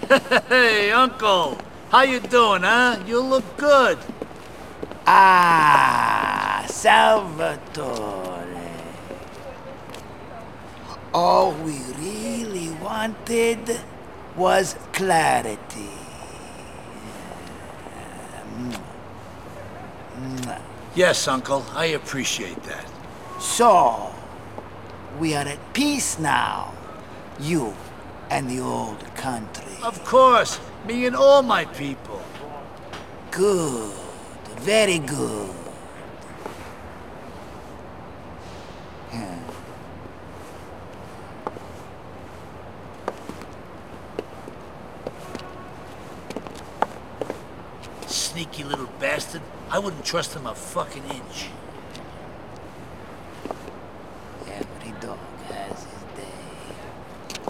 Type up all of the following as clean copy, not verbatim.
Hey, Uncle. How you doing, huh? You look good. Ah, Salvatore. All we really wanted was clarity. Yes, Uncle. I appreciate that. So, we are at peace now. You and the old country. Of course. Me and all my people. Good. Very good. Sneaky little bastard. I wouldn't trust him a fucking inch. Every dog has his day.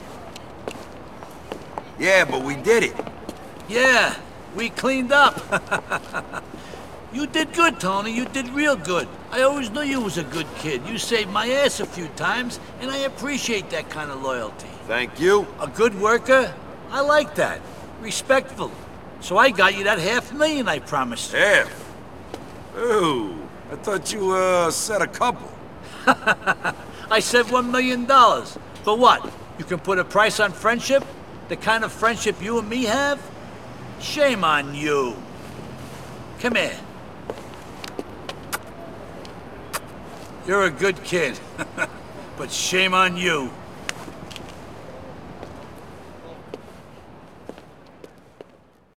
Yeah, but we did it. Yeah, we cleaned up. You did good, Tony. You did real good. I always knew you was a good kid. You saved my ass a few times, and I appreciate that kind of loyalty. Thank you. A good worker? I like that. Respectful. So I got you that $500,000 I promised you. Half. Ooh, I thought you, said a couple. I said $1 million. For what? You can put a price on friendship? The kind of friendship you and me have? Shame on you. Come here. You're a good kid. But shame on you.